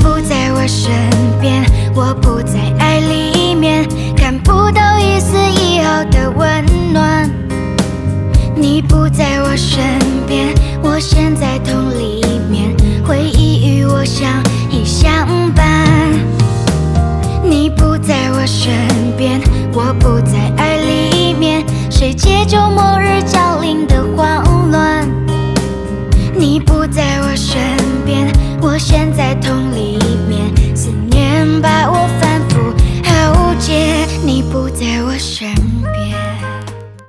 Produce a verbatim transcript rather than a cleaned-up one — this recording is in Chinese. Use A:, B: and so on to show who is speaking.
A: 不在我身边，我不在爱里面，看不到一丝一毫的温暖。你不在我身边，我陷在痛里面，回忆与我相依相伴。你不在我身边，我不在爱里面，谁借周末日降临的荒